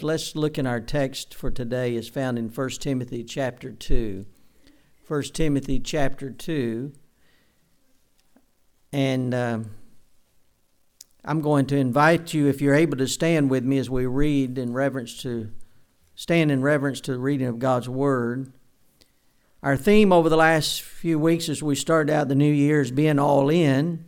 let's look in our text for today is found in 1 Timothy chapter 2. 1 Timothy chapter 2. And I'm going to invite you, if you're able to stand with me as we read stand in reverence to the reading of God's Word. Our theme over the last few weeks as we started out the new year is being all in.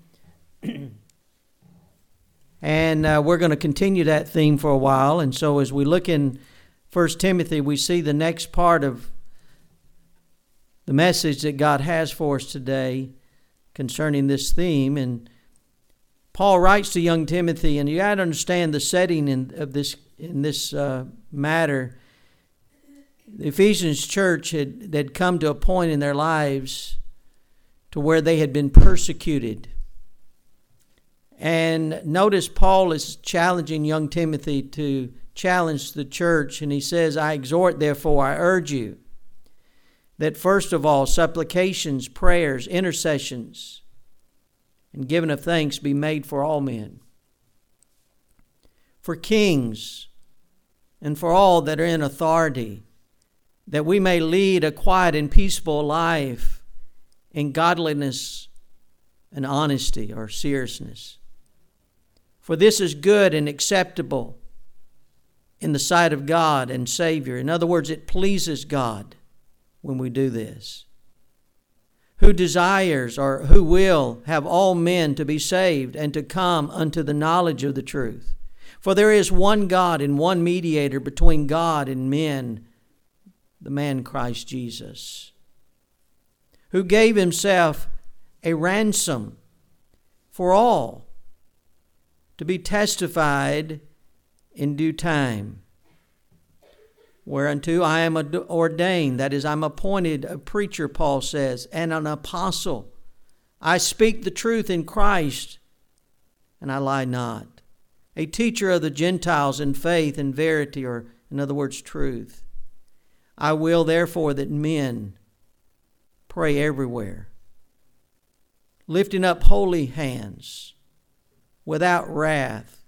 And we're going to continue that theme for a while. And so as we look in 1 Timothy, we see the next part of the message that God has for us today concerning this theme. And Paul writes to young Timothy, and you got to understand the setting in this matter. The Ephesians church had come to a point in their lives to where they had been persecuted. And notice Paul is challenging young Timothy to challenge the church. And he says, I exhort, therefore, I urge you, that first of all, supplications, prayers, intercessions, and giving of thanks be made for all men, for kings, and for all that are in authority, that we may lead a quiet and peaceable life in godliness and honesty or seriousness. For this is good and acceptable in the sight of God and Savior. In other words, it pleases God when we do this. Who desires or who will have all men to be saved and to come unto the knowledge of the truth. For there is one God and one mediator between God and men, the man Christ Jesus, who gave himself a ransom for all, to be testified in due time. Whereunto I am ordained, that is, I'm appointed a preacher, Paul says, and an apostle. I speak the truth in Christ, and I lie not. A teacher of the Gentiles in faith and verity, or in other words, truth. I will therefore that men pray everywhere, lifting up holy hands, without wrath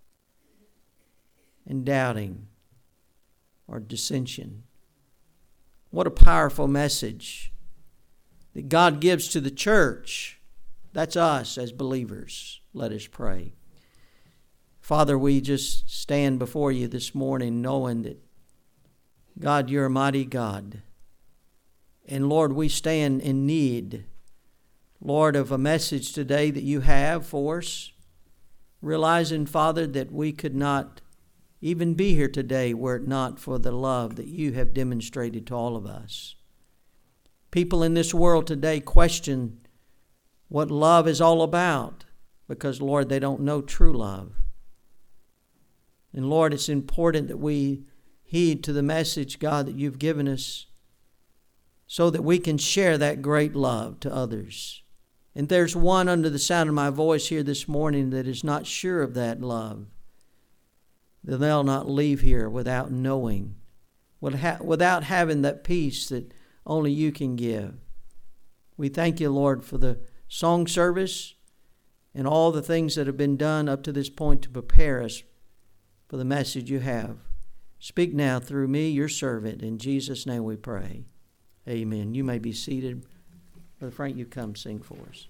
and doubting or dissension. What a powerful message that God gives to the church. That's us as believers. Let us pray. Father, we just stand before you this morning knowing that, God, you're a mighty God. And Lord, we stand in need, Lord, of a message today that you have for us. Realizing, Father, that we could not even be here today were it not for the love that you have demonstrated to all of us. People in this world today question what love is all about because, Lord, they don't know true love. And, Lord, it's important that we heed to the message, God, that you've given us so that we can share that great love to others. And there's one under the sound of my voice here this morning that is not sure of that love, that they'll not leave here without knowing, without having that peace that only you can give. We thank you, Lord, for the song service and all the things that have been done up to this point to prepare us for the message you have. Speak now through me, your servant. In Jesus' name we pray. Amen. You may be seated. Brother Frank, you come sing for us.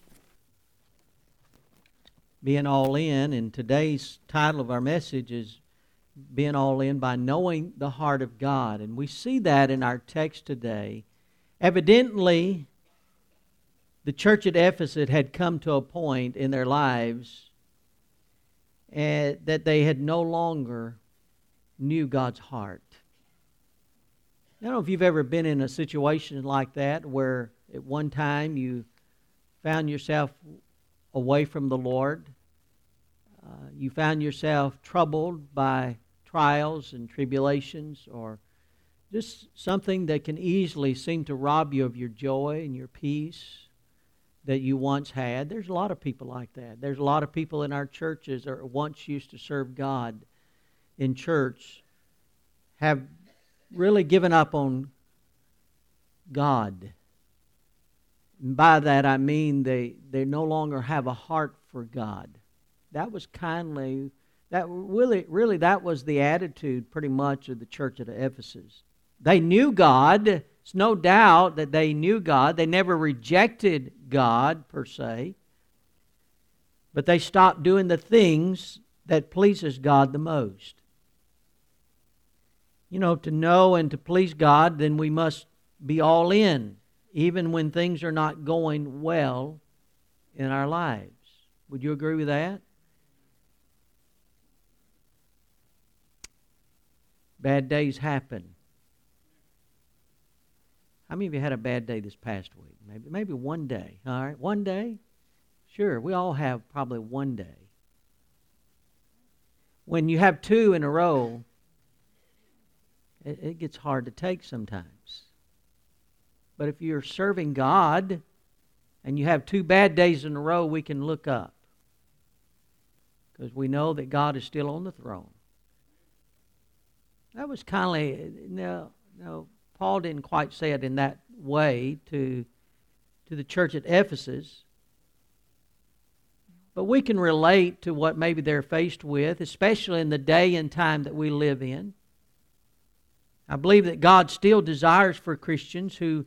Being all in, and today's title of our message is Being All In by Knowing the Heart of God. And we see that in our text today. Evidently, the church at Ephesus had come to a point in their lives that they had no longer knew God's heart. I don't know if you've ever been in a situation like that where at one time you found yourself away from the Lord. You found yourself troubled by trials and tribulations, or just something that can easily seem to rob you of your joy and your peace that you once had. There's a lot of people like that. There's a lot of people in our churches that once used to serve God in church have really given up on God. And by that I mean they no longer have a heart for God. That was That really, that was the attitude pretty much of the church at Ephesus. They knew God. It's no doubt that they knew God. They never rejected God per se. But they stopped doing the things that pleases God the most. You know, to know and to please God, then we must be all in, even when things are not going well in our lives. Would you agree with that? Bad days happen. How many of you had a bad day this past week? Maybe one day. All right, one day? Sure, we all have probably one day. When you have two in a row, it gets hard to take sometimes. But if you're serving God and you have two bad days in a row, we can look up. Because we know that God is still on the throne. That was kind of, no, Paul didn't quite say it in that way to the church at Ephesus. But we can relate to what maybe they're faced with, especially in the day and time that we live in. I believe that God still desires for Christians who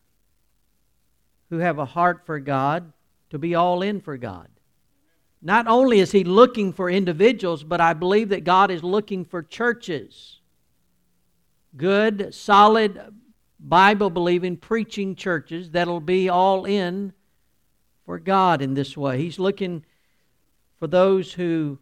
have a heart for God to be all in for God. Not only is He looking for individuals, but I believe that God is looking for churches. Good, solid, Bible-believing, preaching churches that'll be all in for God in this way. He's looking for those who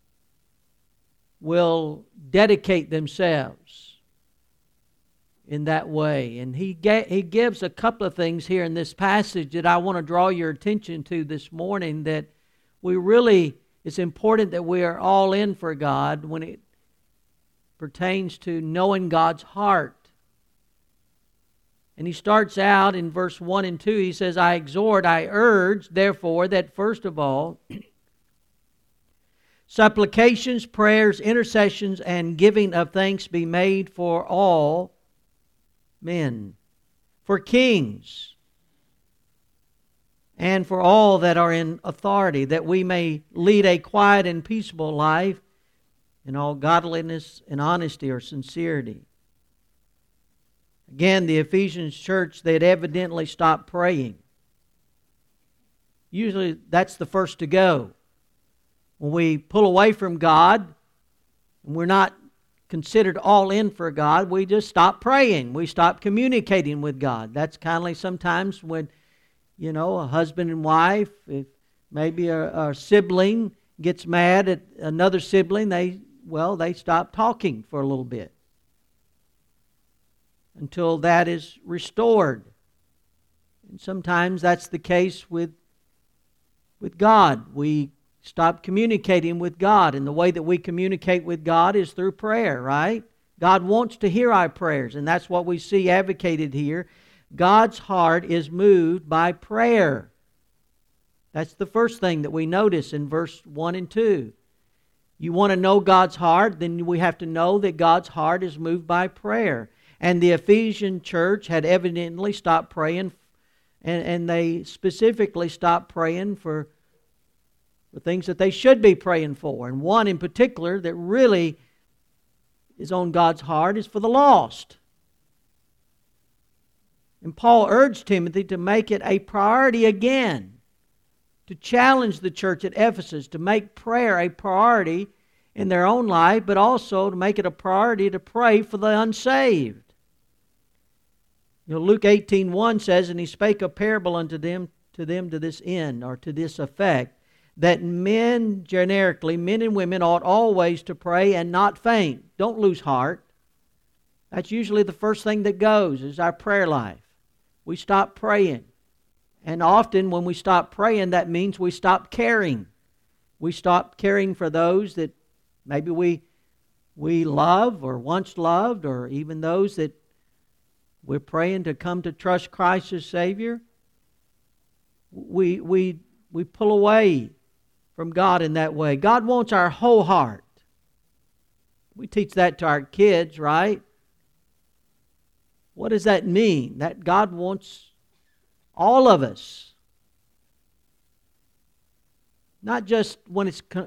will dedicate themselves in that way. And he gives a couple of things here in this passage that I want to draw your attention to this morning, that it's important that we are all in for God when it pertains to knowing God's heart. And he starts out in verse 1 and 2. He says, I urge, therefore, that first of all, supplications, prayers, intercessions, and giving of thanks be made for all men, for kings, and for all that are in authority, that we may lead a quiet and peaceable life in all godliness and honesty or sincerity. Again, the Ephesians church, they had evidently stopped praying. Usually that's the first to go. When we pull away from God, and we're not considered all in for God, we just stop praying. We stop communicating with God. That's kind of like sometimes when, a husband and wife, if maybe a sibling gets mad at another sibling, they stop talking for a little bit until that is restored. And sometimes that's the case with God. We stop communicating with God, and the way that we communicate with God is through prayer, right? God wants to hear our prayers, and that's what we see advocated here. God's heart is moved by prayer. That's the first thing that we notice in verse 1 and 2. You want to know God's heart, then we have to know that God's heart is moved by prayer. And the Ephesian church had evidently stopped praying, and they specifically stopped praying for the things that they should be praying for. And one in particular that really is on God's heart is for the lost. And Paul urged Timothy to make it a priority again, to challenge the church at Ephesus to make prayer a priority in their own life, but also to make it a priority to pray for the unsaved. Luke 18:1 says, and he spake a parable unto them to this end, or to this effect, that men, generically, men and women ought always to pray and not faint. Don't lose heart. That's usually the first thing that goes, is our prayer life. We stop praying. And often when we stop praying, that means we stop caring. We stop caring for those that maybe we love or once loved, or even those that we're praying to come to trust Christ as Savior. We pull away from God in that way. God wants our whole heart. We teach that to our kids, right? What does that mean? That God wants all of us. Not just when it's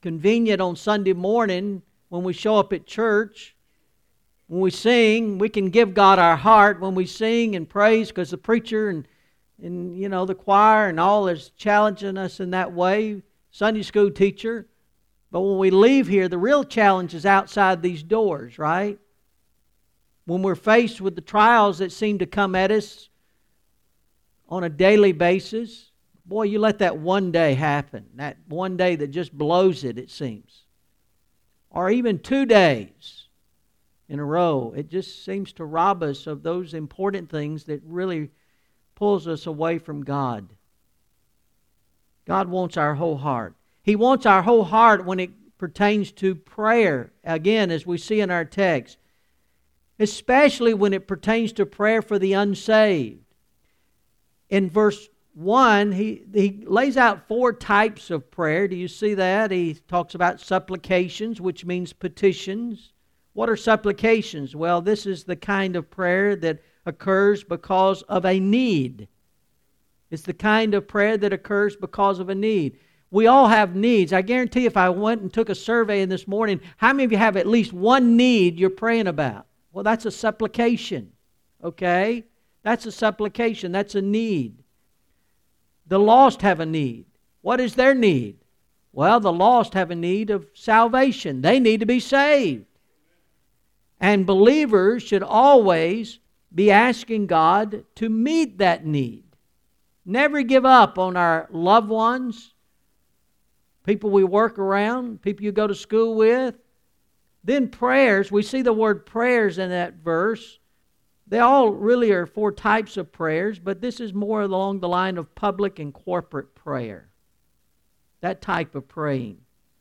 convenient on Sunday morning when we show up at church. When we sing, we can give God our heart when we sing and praise, because the preacher and the choir and all is challenging us in that way. Sunday school teacher. But when we leave here, the real challenge is outside these doors, right? When we're faced with the trials that seem to come at us on a daily basis, boy, you let that one day happen. That one day that just blows it seems. Or even 2 days in a row. It just seems to rob us of those important things that really pulls us away from God. God wants our whole heart. He wants our whole heart when it pertains to prayer. Again, as we see in our text. Especially when it pertains to prayer for the unsaved. In verse 1, he lays out 4 types of prayer. Do you see that? He talks about supplications, which means petitions. What are supplications? Well, this is the kind of prayer that occurs because of a need. It's the kind of prayer that occurs because of a need. We all have needs. I guarantee if I went and took a survey in this morning, how many of you have at least one need you're praying about? Well, that's a supplication. Okay? That's a supplication. That's a need. The lost have a need. What is their need? Well, the lost have a need of salvation. They need to be saved. And believers should always be asking God to meet that need. Never give up on our loved ones, people we work around, people you go to school with. Then prayers, we see the word prayers in that verse. They all really are 4 types of prayers, but this is more along the line of public and corporate prayer. That type of praying.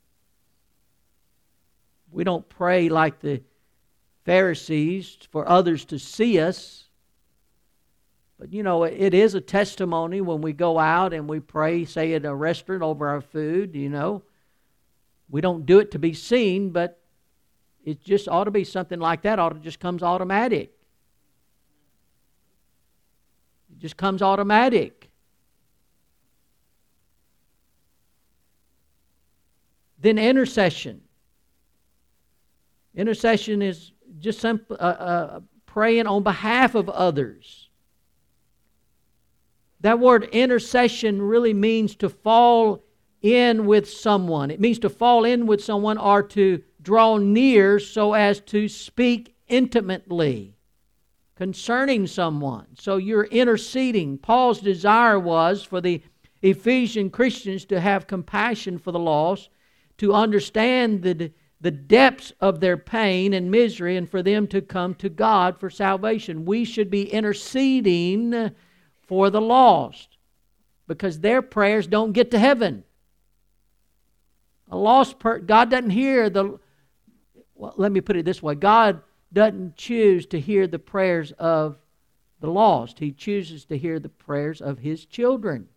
We don't pray like the Pharisees for others to see us. But it is a testimony when we go out and we pray, say at a restaurant over our food, We don't do it to be seen, but it just ought to be something like that. Ought to just comes automatic. It just comes automatic. Then intercession. Intercession is just praying on behalf of others. That word intercession really means to fall in with someone. It means to fall in with someone or to draw near so as to speak intimately concerning someone. So you're interceding. Paul's desire was for the Ephesian Christians to have compassion for the lost, to understand the depths of their pain and misery, and for them to come to God for salvation. We should be interceding for the lost because their prayers don't get to heaven. A lost God doesn't hear let me put it this way. God doesn't choose to hear the prayers of the lost. He chooses to hear the prayers of His children.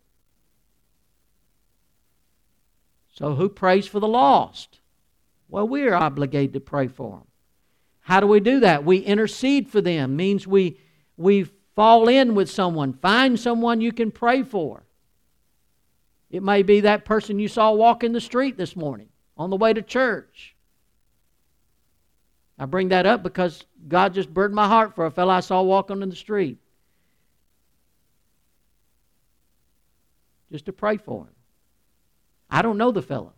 So who prays for the lost? Well, we are obligated to pray for them. How do we do that? We intercede for them. Means we fall in with someone. Find someone you can pray for. It may be that person you saw walking the street this morning on the way to church. I bring that up because God just burdened my heart for a fellow I saw walking in the street. Just to pray for him. I don't know the fellow.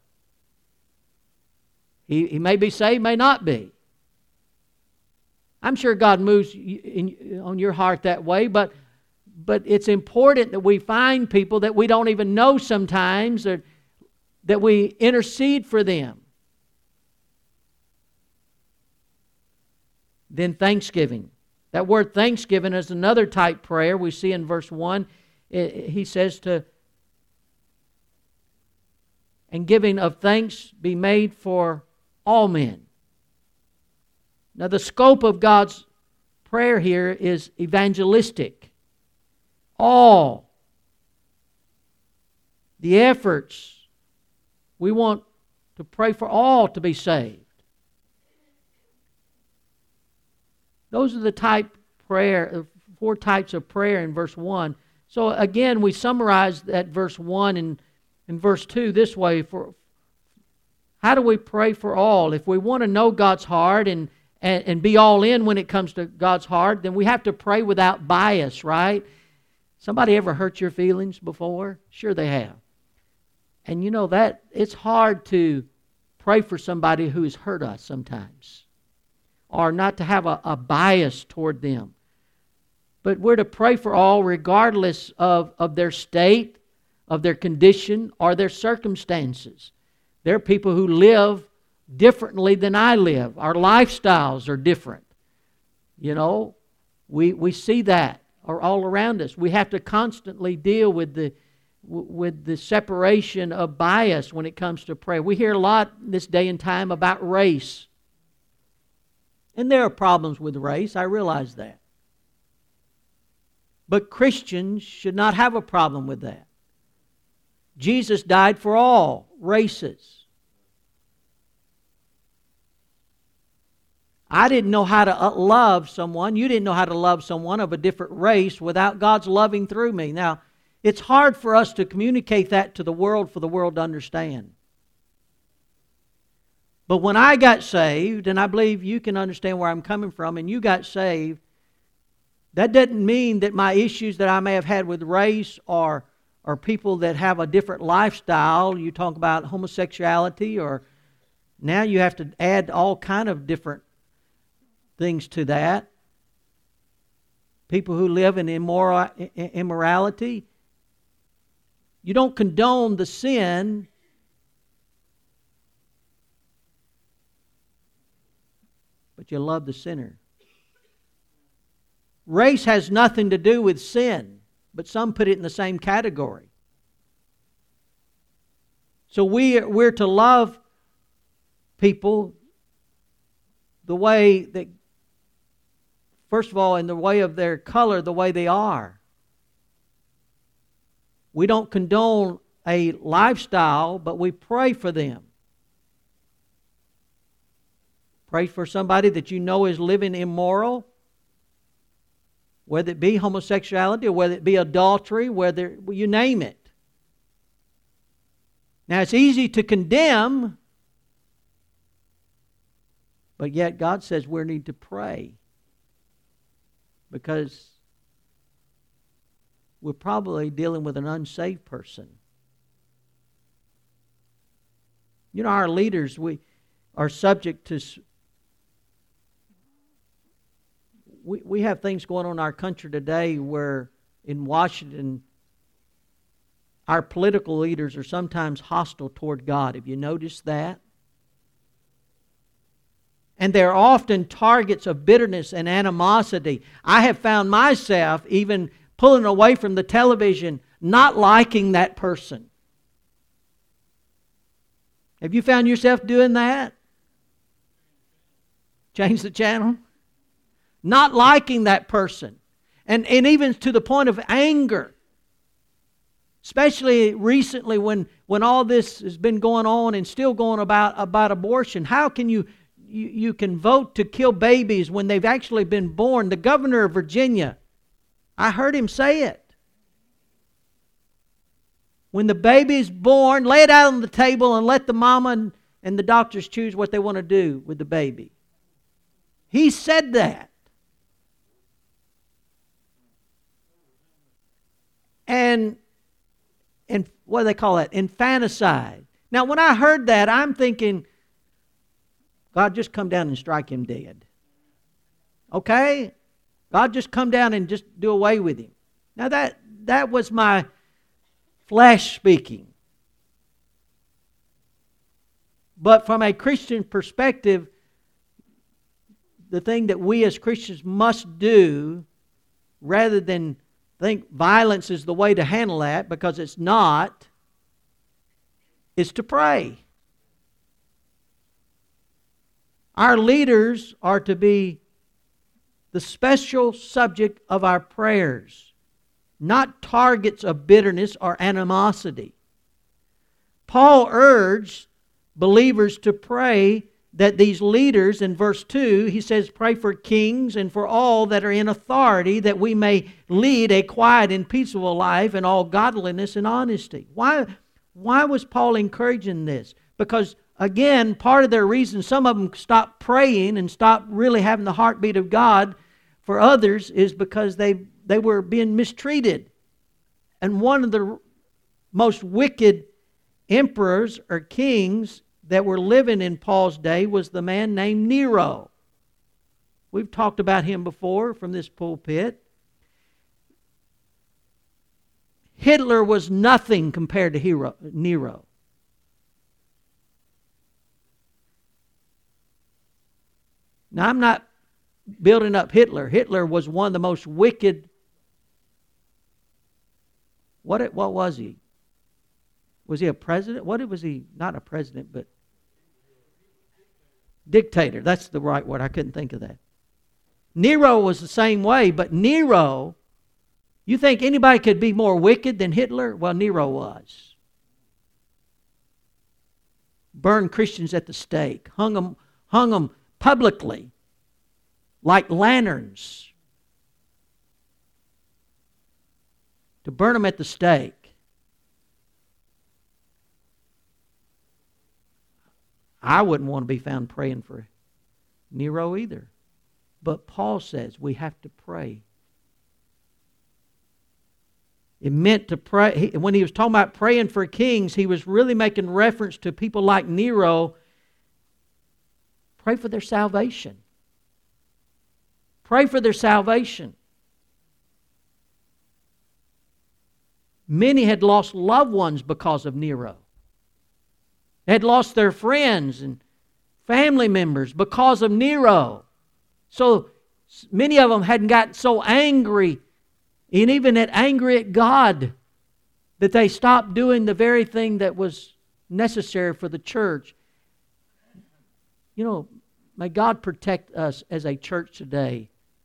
He may be saved, may not be. I'm sure God moves on your heart that way, but it's important that we find people that we don't even know sometimes, or that we intercede for them. Then thanksgiving. That word thanksgiving is another type prayer we see in verse 1. He says and giving of thanks be made for all men. Now the scope of God's prayer here is evangelistic. All. The efforts. We want to pray for all to be saved. Those are the 4 types of prayer in verse 1. So again, we summarize that verse 1 and verse 2 this way. For How do we pray for all? If we want to know God's heart and be all in when it comes to God's heart, then we have to pray without bias, right? Somebody ever hurt your feelings before? Sure they have. And you know that it's hard to pray for somebody who has hurt us sometimes, or not to have a bias toward them. But we're to pray for all regardless of their state, of their condition, or their circumstances. There are people who live differently than I live. Our lifestyles are different. You know, we see that all around us. We have to constantly deal with the separation of bias when it comes to prayer. We hear a lot this day and time about race. And there are problems with race, I realize that. But Christians should not have a problem with that. Jesus died for all races. I didn't know how to love someone. You didn't know how to love someone of a different race without God's loving through me. Now, it's hard for us to communicate that to the world for the world to understand. But when I got saved, and I believe you can understand where I'm coming from, and you got saved, that doesn't mean that my issues that I may have had with race or people that have a different lifestyle, you talk about homosexuality, or now you have to add all kind of different things to that. People who live in immorality. You don't condone the sin, but you love the sinner. Race has nothing to do with sin, but some put it in the same category. So we're to love people the way that, first of all, in the way of their color, the way they are. We don't condone a lifestyle, but we pray for them. Pray for somebody that you know is living immoral, whether it be homosexuality or whether it be adultery, whether you name it. Now it's easy to condemn, but yet God says we need to pray, because we're probably dealing with an unsaved person. You know, our leaders, we are subject to... We have things going on in our country today where in Washington, our political leaders are sometimes hostile toward God. Have you noticed that? And they're often targets of bitterness and animosity. I have found myself even pulling away from the television, not liking that person. Have you found yourself doing that? Change the channel? Not liking that person. And even to the point of anger. Especially recently when all this has been going on and still going about abortion. How can you can vote to kill babies when they've actually been born? The governor of Virginia, I heard him say it. When the baby's born, lay it out on the table and let the mama and the doctors choose what they want to do with the baby. He said that. And what do they call that? Infanticide. Now, when I heard that, I'm thinking, God, just come down and strike him dead. Okay? God, just come down and just do away with him. Now, that was my flesh speaking. But from a Christian perspective, the thing that we as Christians must do, rather than think violence is the way to handle that, because it's not, is to pray. Our leaders are to be the special subject of our prayers, not targets of bitterness or animosity. Paul urged believers to pray that these leaders, in verse 2, he says, pray for kings and for all that are in authority, that we may lead a quiet and peaceable life in all godliness and honesty. Why was Paul encouraging this? Because again, part of their reason some of them stopped praying and stopped really having the heartbeat of God for others is because they were being mistreated. And one of the most wicked emperors or kings that were living in Paul's day was the man named Nero. We've talked about him before from this pulpit. Hitler was nothing compared to Nero. Now, I'm not building up Hitler. Hitler was one of the most wicked. What was he? Was he a president? What was he? Not a president, but dictator. That's the right word. I couldn't think of that. Nero was the same way, but Nero, you think anybody could be more wicked than Hitler? Well, Nero was. Burned Christians at the stake, hung them publicly like lanterns to burn them at the stake. I wouldn't want to be found praying for Nero either. But Paul says we have to pray. It meant to pray. When he was talking about praying for kings, he was really making reference to people like Nero. Pray for their salvation. Pray for their salvation. Many had lost loved ones because of Nero. They had lost their friends and family members because of Nero. So many of them hadn't gotten so angry and even angry at God that they stopped doing the very thing that was necessary for the church. You know, may God protect us as a church today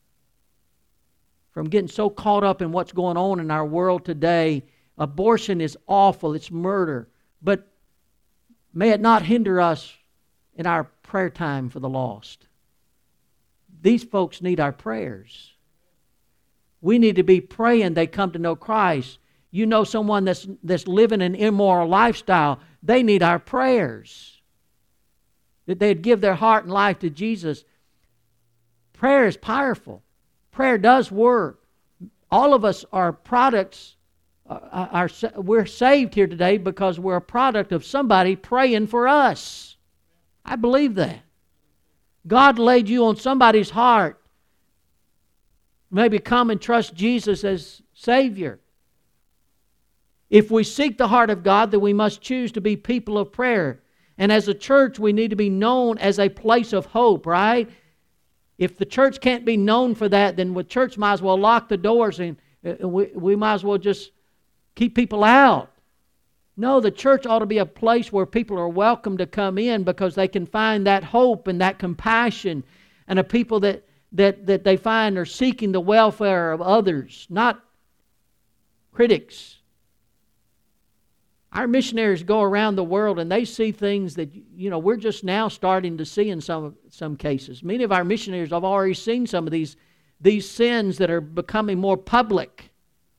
from getting so caught up in what's going on in our world today. Abortion is awful. It's murder. But may it not hinder us in our prayer time for the lost. These folks need our prayers. We need to be praying they come to know Christ. You know someone that's living an immoral lifestyle, they need our prayers. That they'd give their heart and life to Jesus. Prayer is powerful. Prayer does work. All of us are products. We're saved here today because we're a product of somebody praying for us. I believe that. God laid you on somebody's heart. Maybe come and trust Jesus as Savior. If we seek the heart of God, then we must choose to be people of prayer. And as a church, we need to be known as a place of hope, right? If the church can't be known for that, then the church might as well lock the doors and we might as well just keep people out. No, the church ought to be a place where people are welcome to come in because they can find that hope and that compassion, and a people that they find are seeking the welfare of others, not critics. Our missionaries go around the world and they see things that, you know, we're just now starting to see in some cases. Many of our missionaries have already seen some of these sins that are becoming more public.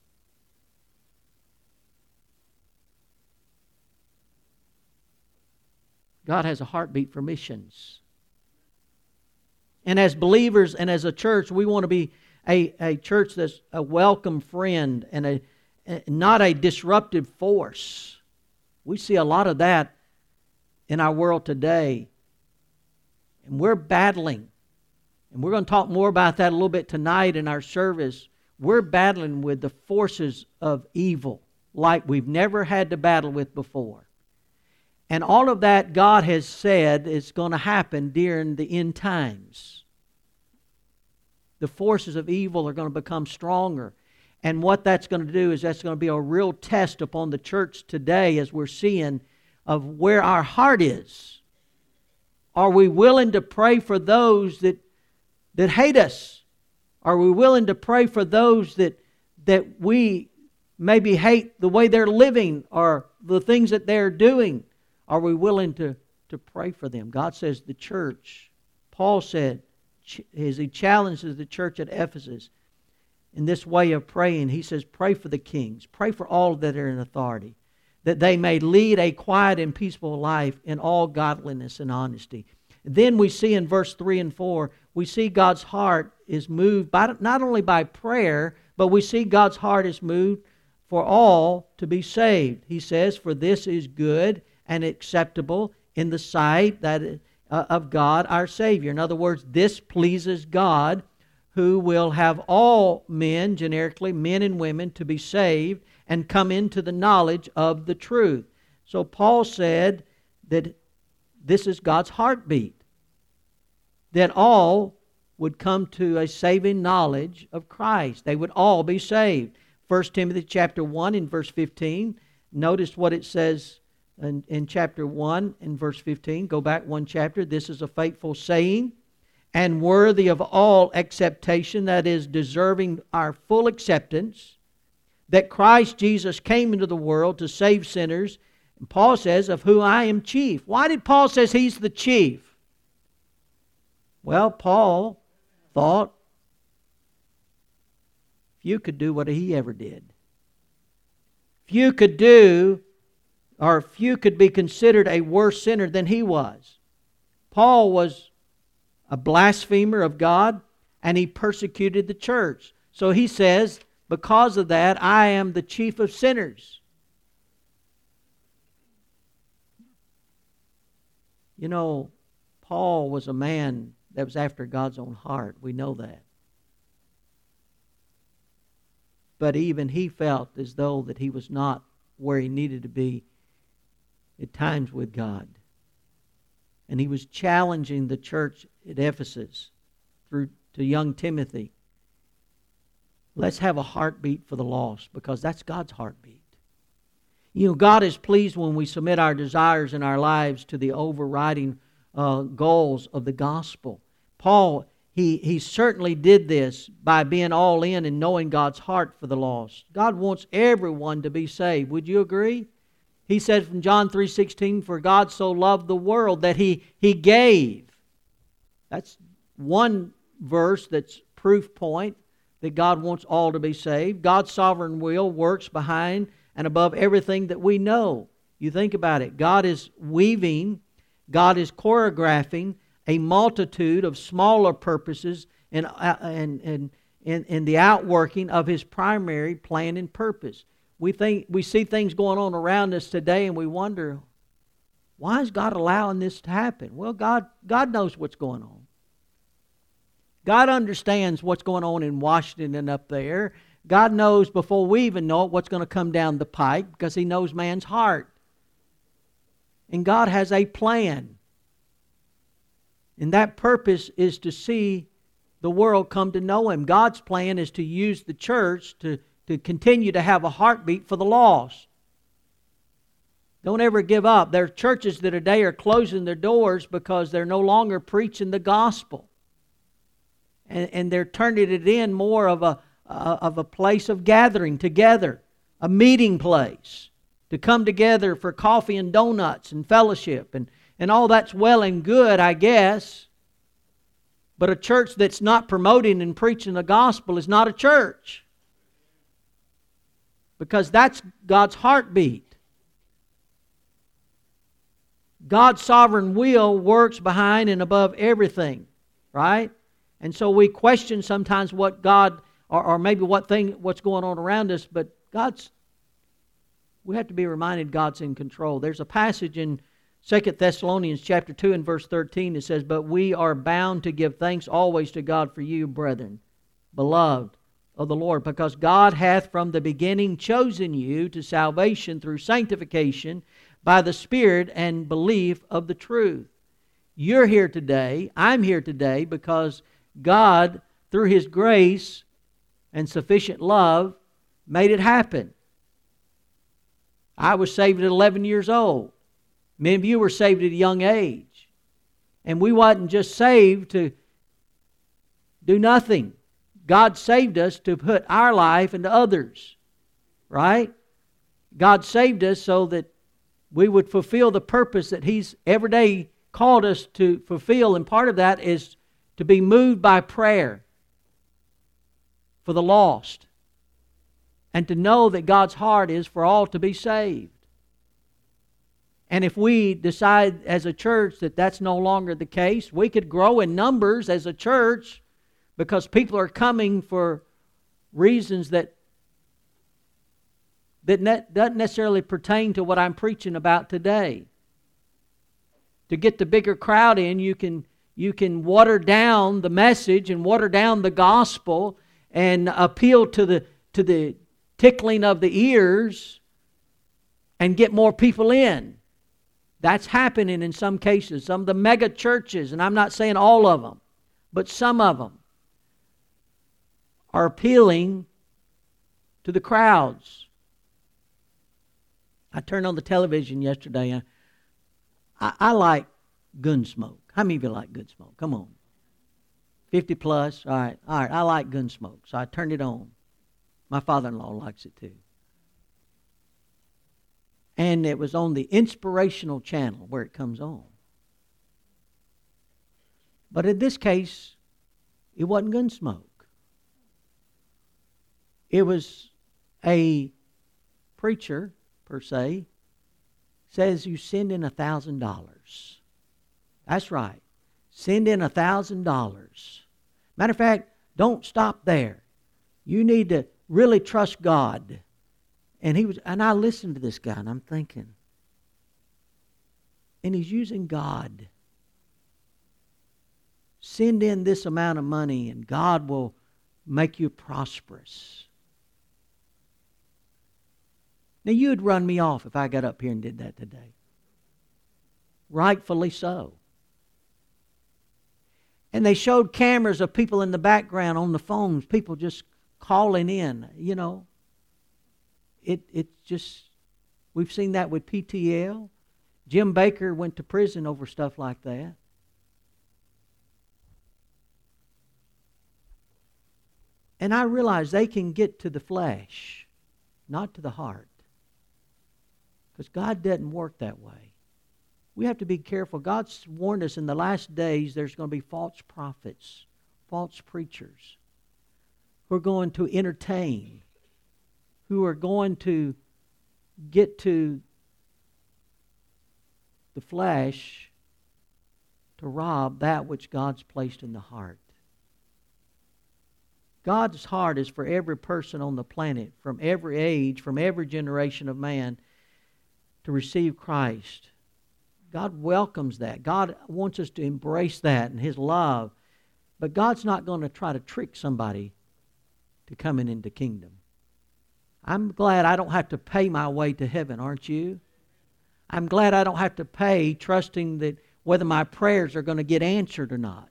God has a heartbeat for missions. And as believers and as a church, we want to be a church that's a welcome friend and not a disruptive force. We see a lot of that in our world today. And we're battling. And we're going to talk more about that a little bit tonight in our service. We're battling with the forces of evil like we've never had to battle with before. And all of that God has said is going to happen during the end times. The forces of evil are going to become stronger. And what that's going to do is that's going to be a real test upon the church today as we're seeing of where our heart is. Are we willing to pray for those that hate us? Are we willing to pray for those that we maybe hate the way they're living or the things that they're doing? Are we willing to pray for them? God says the church, Paul said, as he challenges the church at Ephesus in this way of praying, he says, pray for the kings. Pray for all that are in authority. that they may lead a quiet and peaceful life in all godliness and honesty. Then we see in verse 3 and 4, we see God's heart is moved by, not only by prayer, but we see God's heart is moved for all to be saved. He says, for this is good and acceptable in the sight of God our Savior. In other words, this pleases God, who will have all men, generically men and women, to be saved and come into the knowledge of the truth. So Paul said that this is God's heartbeat, that all would come to a saving knowledge of Christ. They would all be saved. 1 Timothy chapter 1 in verse 15. Notice what it says in chapter 1 and verse 15. Go back one chapter. This is a faithful saying and worthy of all acceptation, that is, deserving our full acceptance, that Christ Jesus came into the world to save sinners. And Paul says, of who I am chief. Why did Paul say he's the chief? Well, Paul thought, if you could do what he ever did, if you could do, or if you could be considered a worse sinner than he was. Paul was a blasphemer of God, and he persecuted the church. So he says, because of that, I am the chief of sinners. You know, Paul was a man that was after God's own heart. We know that. But even he felt as though that he was not where he needed to be at times with God. And he was challenging the church at Ephesus through to young Timothy. Let's have a heartbeat for the lost, because that's God's heartbeat. You know, God is pleased when we submit our desires and our lives to the overriding goals of the gospel. Paul, he certainly did this by being all in and knowing God's heart for the lost. God wants everyone to be saved. Would you agree? He said from John 3:16, for God so loved the world that He gave. That's one verse that's proof point that God wants all to be saved. God's sovereign will works behind and above everything that we know. You think about it. God is weaving, God is choreographing a multitude of smaller purposes in the outworking of His primary plan and purpose. We see things going on around us today, and we wonder, why is God allowing this to happen? Well, God knows what's going on. God understands what's going on in Washington and up there. God knows before we even know it what's going to come down the pike, because He knows man's heart. And God has a plan. And that purpose is to see the world come to know Him. God's plan is to use the church to continue to have a heartbeat for the lost. Don't ever give up. There are churches that today are closing their doors because they're no longer preaching the gospel. And they're turning it in more of a place of gathering together, a meeting place, to come together for coffee and donuts and fellowship. And all that's well and good, I guess. But a church that's not promoting and preaching the gospel is not a church. Because that's God's heartbeat. God's sovereign will works behind and above everything, right? And so we question sometimes what God, or maybe what's going on around us, but we have to be reminded God's in control. There's a passage in 2 Thessalonians chapter 2 and verse 13 that says, but we are bound to give thanks always to God for you, brethren, beloved of the Lord, because God hath from the beginning chosen you to salvation through sanctification by the Spirit and belief of the truth. You're here today, I'm here today, because God, through His grace and sufficient love, made it happen. I was saved at 11 years old. Many of you were saved at a young age. And we wasn't just saved to do nothing. God saved us to put our life into others. Right? God saved us so that we would fulfill the purpose that He's every day called us to fulfill. And part of that is to be moved by prayer for the lost. And to know that God's heart is for all to be saved. And if we decide as a church that that's no longer the case, we could grow in numbers as a church because people are coming for reasons that doesn't necessarily pertain to what I'm preaching about today. To get the bigger crowd in, you can water down the message and water down the gospel and appeal to the tickling of the ears and get more people in. That's happening in some cases. Some of the mega churches, and I'm not saying all of them, but some of them are appealing to the crowds. I turned on the television yesterday. I like Gunsmoke. How many of you like Gunsmoke? Come on. 50 plus. All right. I like Gunsmoke. So I turned it on. My father-in-law likes it too. And it was on the inspirational channel where it comes on. But in this case, it wasn't Gunsmoke. It was a preacher, per se, says you send in $1,000. That's right. Send in $1,000. Matter of fact, don't stop there. You need to really trust God. And I listened to this guy and I'm thinking, and he's using God. Send in this amount of money and God will make you prosperous. Now you'd run me off if I got up here and did that today. Rightfully so. And they showed cameras of people in the background on the phones, people just calling in, you know. It's just, we've seen that with PTL. Jim Baker went to prison over stuff like that. And I realize they can get to the flesh, not to the heart. Because God doesn't work that way. We have to be careful. God's warned us in the last days there's going to be false prophets, false preachers who are going to entertain, who are going to get to the flesh to rob that which God's placed in the heart. God's heart is for every person on the planet, from every age, from every generation of man, to receive Christ. God welcomes that. God wants us to embrace that and His love. But God's not going to try to trick somebody to coming into kingdom. I'm glad I don't have to pay my way to heaven, aren't you? I'm glad I don't have to pay trusting that whether my prayers are going to get answered or not.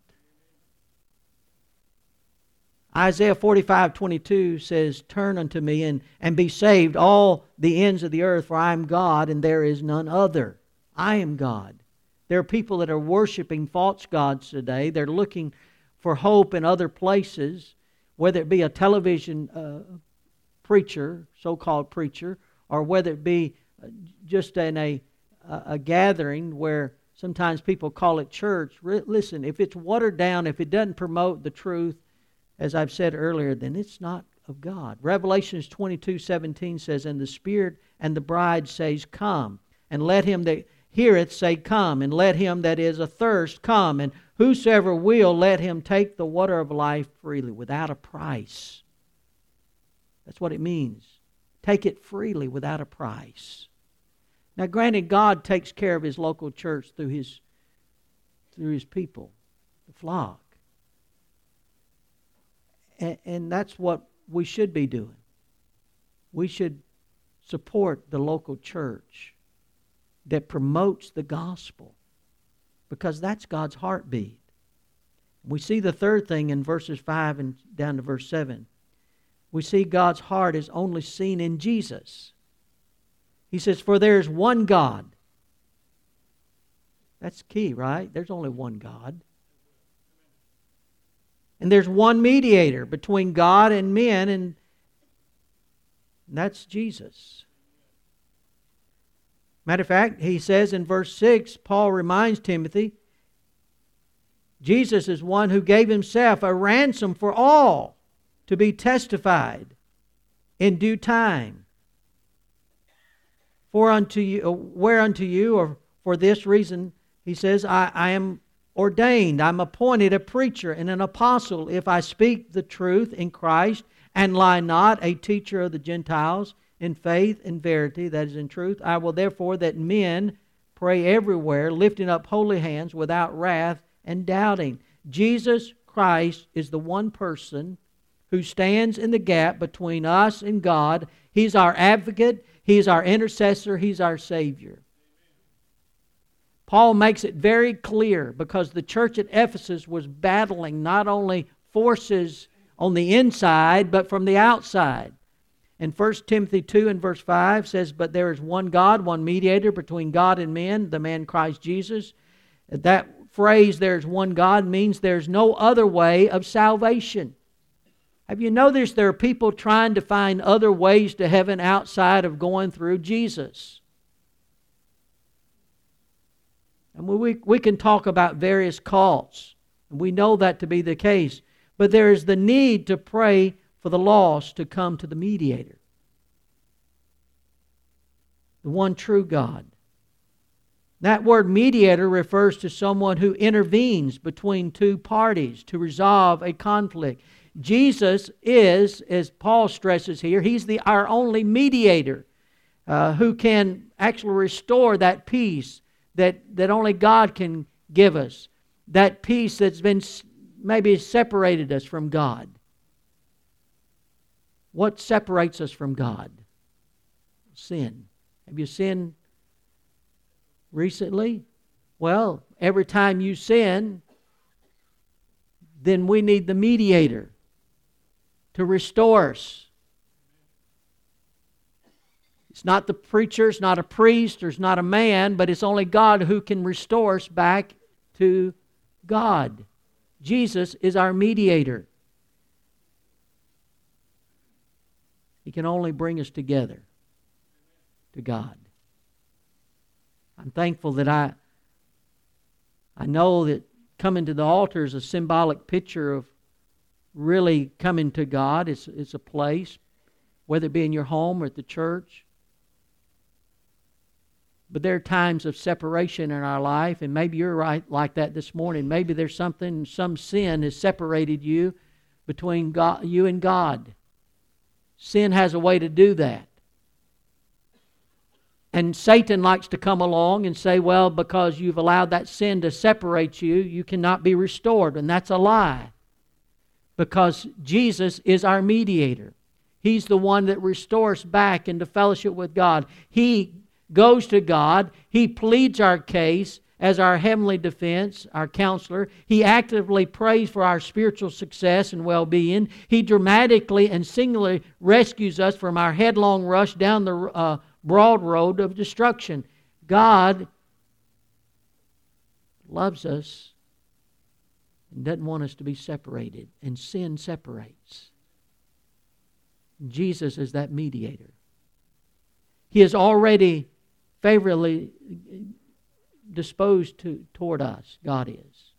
Isaiah 45:22 says, "Turn unto me and be saved, all the ends of the earth, for I am God and there is none other." I am God. There are people that are worshiping false gods today. They're looking for hope in other places, whether it be a television preacher, so-called preacher, or whether it be just in a gathering where sometimes people call it church. Listen, if it's watered down, if it doesn't promote the truth, as I've said earlier, then it's not of God. Revelations 22:17 says, "And the Spirit and the bride says, Come, and let him that heareth say, Come, and let him that is athirst come, and whosoever will, let him take the water of life freely, without a price." That's what it means. Take it freely without a price. Now granted, God takes care of His local church through His people, the flock. And that's what we should be doing. We should support the local church that promotes the gospel, because that's God's heartbeat. We see the third thing in verses 5 and down to verse 7. We see God's heart is only seen in Jesus. He says, "For there is one God." That's key, right? There's only one God. And there's one mediator between God and men, and that's Jesus. Matter of fact, he says in verse 6, Paul reminds Timothy, Jesus is one who gave Himself a ransom for all to be testified in due time. whereunto you, or for this reason, he says, I am ordained, I'm appointed a preacher and an apostle, if I speak the truth in Christ, and lie not, a teacher of the Gentiles, in faith and verity, that is in truth. I will therefore that men pray everywhere, lifting up holy hands without wrath and doubting. Jesus Christ is the one person who stands in the gap between us and God. He's our advocate, He's our intercessor, He's our Savior. Paul makes it very clear, because the church at Ephesus was battling not only forces on the inside, but from the outside. And 1 Timothy 2 and verse 5 says, but there is one God, one mediator between God and men, the man Christ Jesus. That phrase, there's one God, means there's no other way of salvation. Have you noticed there are people trying to find other ways to heaven outside of going through Jesus? And we can talk about various cults, and we know that to be the case. But there is the need to pray for the lost to come to the mediator, the one true God. That word mediator refers to someone who intervenes between two parties to resolve a conflict. Jesus is, as Paul stresses here, He's our only mediator who can actually restore that peace that only God can give us. That peace that's been maybe separated us from God. What separates us from God? Sin. Have you sinned recently? Well, every time you sin, then we need the mediator to restore us. It's not the preacher, it's not a priest, or it's not a man, but it's only God who can restore us back to God. Jesus is our mediator. He can only bring us together to God. I'm thankful that I know that coming to the altar is a symbolic picture of really coming to God. It's a place, whether it be in your home or at the church. But there are times of separation in our life, and maybe you're right like that this morning. Maybe there's some sin has separated you between God, you and God. Sin has a way to do that. And Satan likes to come along and say, well, because you've allowed that sin to separate you, you cannot be restored. And that's a lie. Because Jesus is our mediator. He's the one that restores back into fellowship with God. He goes to God. He pleads our case as our heavenly defense, our counselor. He actively prays for our spiritual success and well-being. He dramatically and singularly rescues us from our headlong rush down the broad road of destruction. God loves us and doesn't want us to be separated, and sin separates. Jesus is that mediator. He is already favorably disposed toward us. God is.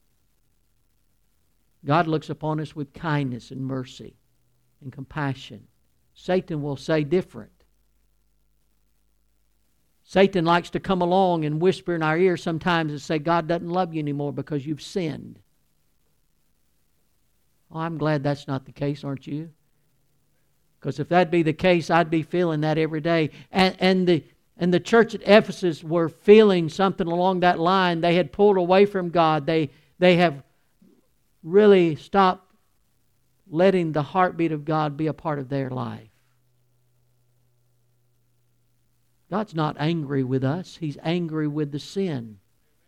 God looks upon us with kindness and mercy and compassion. Satan will say different. Satan likes to come along and whisper in our ear sometimes and say, God doesn't love you anymore because you've sinned. Oh, I'm glad that's not the case, aren't you? Because if that'd be the case, I'd be feeling that every day. And the church at Ephesus were feeling something along that line. They had pulled away from God. They have really stopped letting the heartbeat of God be a part of their life. God's not angry with us. He's angry with the sin.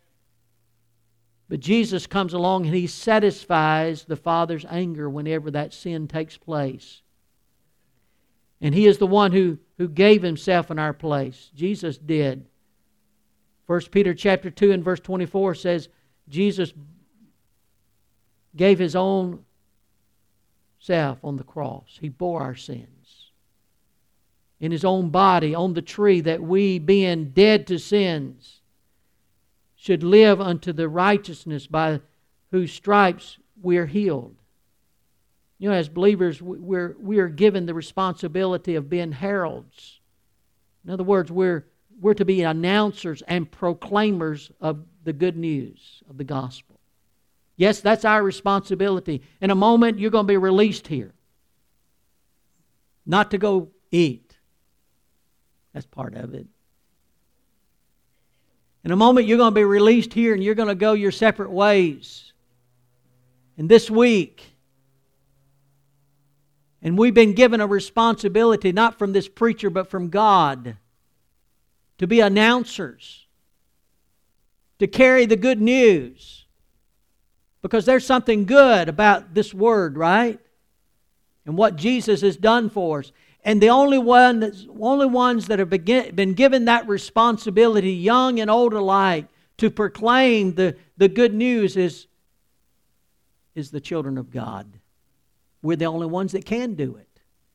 But Jesus comes along and He satisfies the Father's anger whenever that sin takes place. And He is the one who gave Himself in our place. Jesus did. 1 Peter chapter 2 and verse 24 says, Jesus gave His own self on the cross. He bore our sins in His own body on the tree, that we, being dead to sins, should live unto the righteousness by whose stripes we are healed. You know, as believers, we are given the responsibility of being heralds In other words, we're to be announcers and proclaimers of the good news of the gospel. Yes, that's our responsibility. In a moment, you're going to be released here. Not to go eat. That's part of it. In a moment, you're going to be released here and you're going to go your separate ways. And this week, and we've been given a responsibility, not from this preacher, but from God, to be announcers, to carry the good news. Because there's something good about this word, right? And what Jesus has done for us. And the only ones that have been given that responsibility, young and old alike, to proclaim the good news is the children of God. We're the only ones that can do it.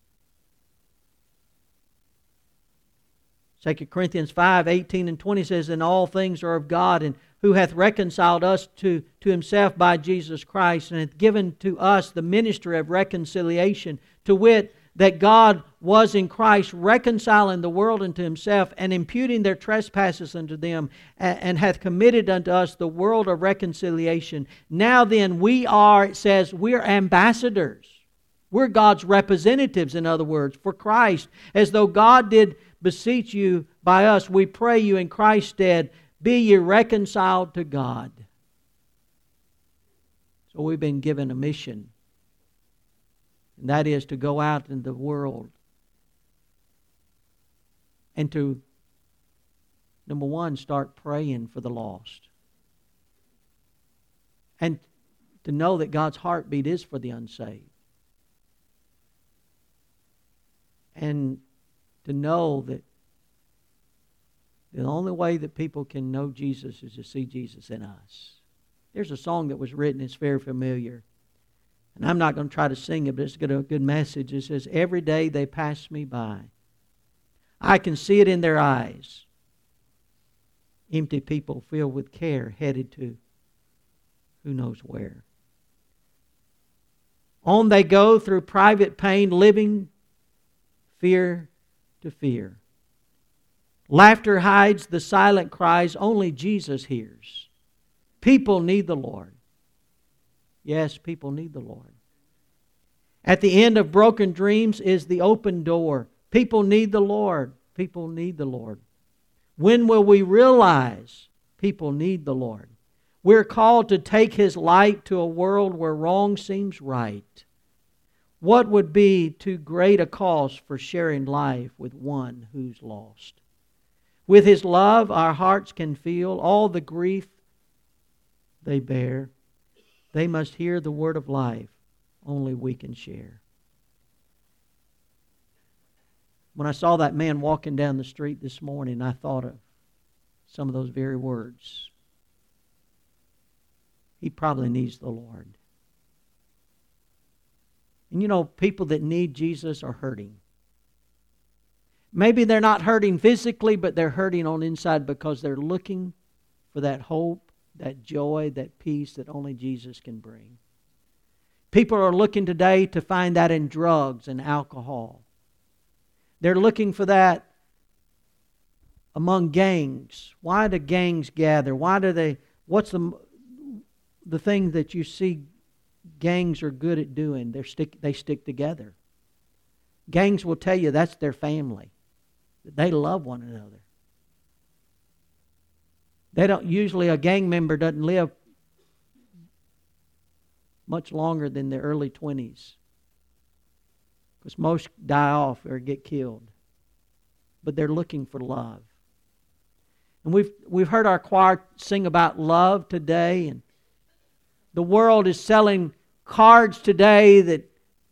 2 Corinthians 5:18 and 20 says, "And all things are of God, and who hath reconciled us to Himself by Jesus Christ, and hath given to us the ministry of reconciliation, to wit, that God was in Christ reconciling the world unto Himself, and imputing their trespasses unto them, and hath committed unto us the world of reconciliation. Now then, we are," it says, we're ambassadors. We're God's representatives, in other words, for Christ. As though God did beseech you by us, we pray you in Christ's stead, be ye reconciled to God. So we've been given a mission. And that is to go out in the world and to, number one, start praying for the lost. And to know that God's heartbeat is for the unsaved. And to know that the only way that people can know Jesus is to see Jesus in us. There's a song that was written, it's very familiar. And I'm not going to try to sing it, but it's got a good message. It says, every day they pass me by. I can see it in their eyes. Empty people filled with care, headed to who knows where. On they go through private pain, living fear to fear. Laughter hides the silent cries only Jesus hears. People need the Lord. Yes, people need the Lord. At the end of broken dreams is the open door. People need the Lord. People need the Lord. When will we realize people need the Lord? We're called to take His light to a world where wrong seems right. What would be too great a cost for sharing life with one who's lost? With His love, our hearts can feel all the grief they bear. They must hear the word of life only we can share. When I saw that man walking down the street this morning, I thought of some of those very words. He probably needs the Lord. And you know, people that need Jesus are hurting. Maybe they're not hurting physically, but they're hurting on the inside because they're looking for that hope, that joy, that peace that only Jesus can bring. People are looking today to find that in drugs and alcohol. They're looking for that among gangs. Why do gangs gather? What's the thing that you see gangs are good at doing? They stick together. Gangs will tell you that's their family. They love one another. Usually a gang member doesn't live much longer than their early 20s. Because most die off or get killed. But they're looking for love. And we've heard our choir sing about love today. And the world is selling cards today that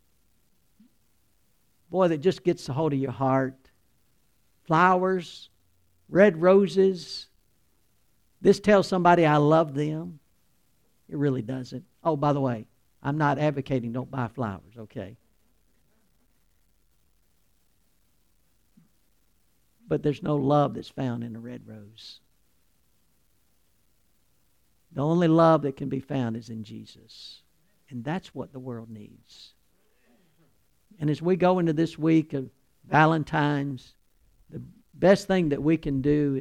just gets a hold of your heart. Flowers, red roses. This tells somebody I love them. It really doesn't. Oh, by the way, I'm not advocating don't buy flowers, okay? But there's no love that's found in a red rose. The only love that can be found is in Jesus. And that's what the world needs. And as we go into this week of Valentine's, the best thing that we can do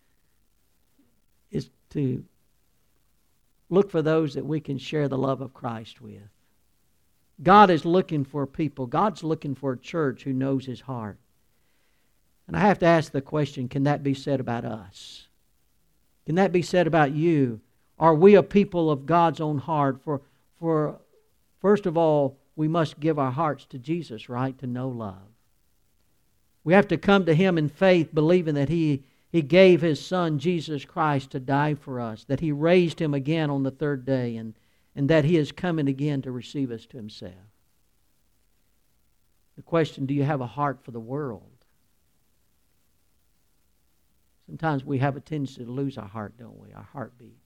is to look for those that we can share the love of Christ with. God is looking for people. God's looking for a church who knows His heart. And I have to ask the question, can that be said about us? Can that be said about you? Are we a people of God's own heart? For first of all, we must give our hearts to Jesus, right? To know love. We have to come to Him in faith, believing that He gave His Son, Jesus Christ, to die for us, that He raised Him again on the third day, and that He is coming again to receive us to Himself. The question, do you have a heart for the world? Sometimes we have a tendency to lose our heart, don't we? Our heartbeat.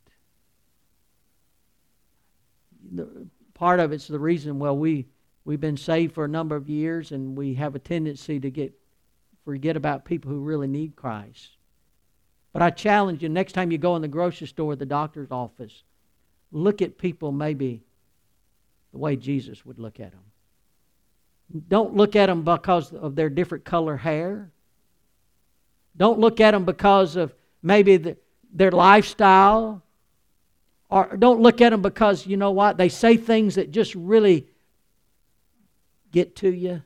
Part of it's the reason, we've been saved for a number of years, and we have a tendency to forget about people who really need Christ. But I challenge you, next time you go in the grocery store or the doctor's office, look at people maybe the way Jesus would look at them. Don't look at them because of their different color hair. Don't look at them because of maybe their lifestyle. Or don't look at them because, you know what, they say things that just really get to you.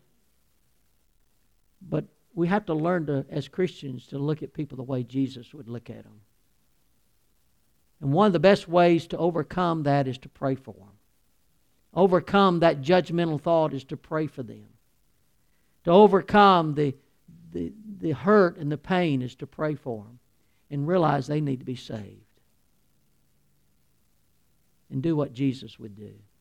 But we have to learn to, as Christians, to look at people the way Jesus would look at them. And one of the best ways to overcome that is to pray for them. Overcome that judgmental thought is to pray for them. To overcome the hurt and the pain is to pray for them and realize they need to be saved. And do what Jesus would do.